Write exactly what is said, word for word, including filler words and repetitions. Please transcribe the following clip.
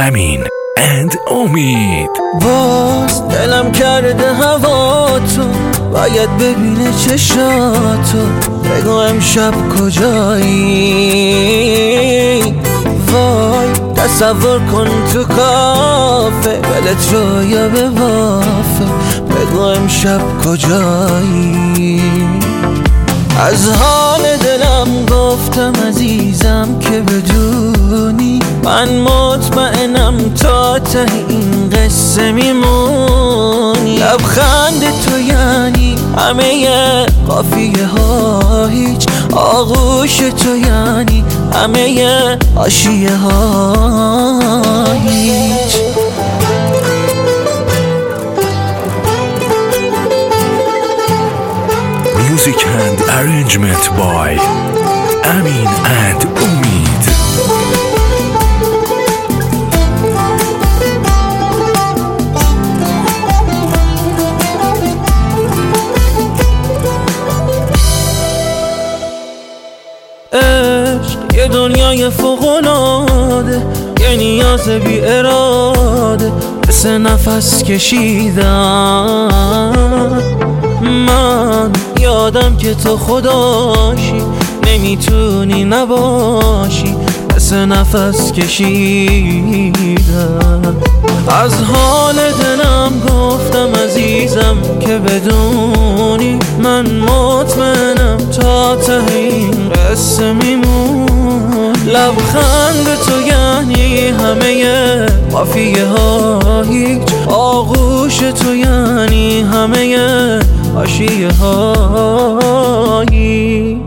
امین اند امید. باز دلم کرده هوا تو، باید ببینه چشاتو، بگو امشب کجایی. وای تصور کن تو کافه، ولت رو یا به وافه، بگو امشب کجایی. از حال دلم گفتم عزیزم که بدونی، من مطمئنم تا ته این قصه میمونی. لبخند تو یعنی همه قافیه ها، هیچ آغوش تو یعنی همه حاشیه ها هیچ. Music and arrangement by Amin and Umid. عشق یه دنیای فوق‌العاده، یه نیاز بی اراده، مثل نفس کشیدم. من یادم که تو خداشی، نمیتونی نباشی، مثل نفس کشیدم. از حال دلم گفتم عزیزم که بدونی، من مطمئنم تا ته این قصه میمون. لبخند تو یعنی همه قافیه ها، هیچ آغوش تو یعنی همه حاشیه ها هیچ.